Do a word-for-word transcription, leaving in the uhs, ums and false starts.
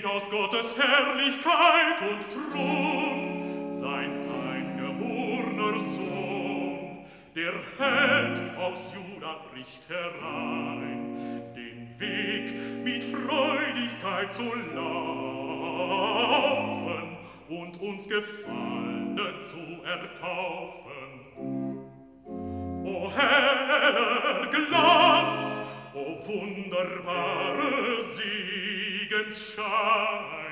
aus Gottes Herrlichkeit und Thron, sein eingeborner Sohn, der Held aus Juda bricht herein, den Weg mit Freudigkeit zu laufen und uns Gefallene zu erkaufen. O heller Glanz, o wunderbare Siegensschein,